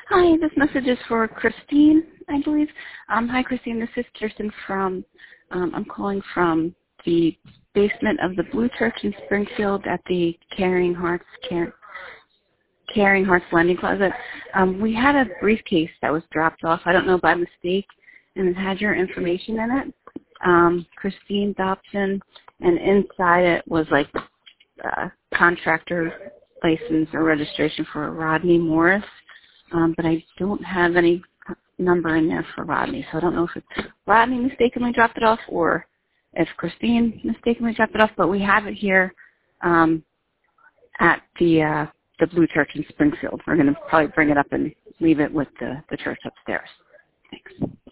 Hi, this message is for Christine, I believe. Hi, Christine. This is Kirsten from, I'm calling from the basement of the Blue Church in Springfield at the Caring Hearts Lending Closet. We had a briefcase that was dropped off, I don't know, by mistake, and it had your information in it, Christine Dobson, and inside it was like a contractor license or registration for Rodney Morris. But I don't have any number in there for Rodney, so I don't know if it's Rodney mistakenly dropped it off or if Christine mistakenly dropped it off, but we have it here at the Blue Church in Springfield. We're going to probably bring it up and leave it with the church upstairs. Thanks.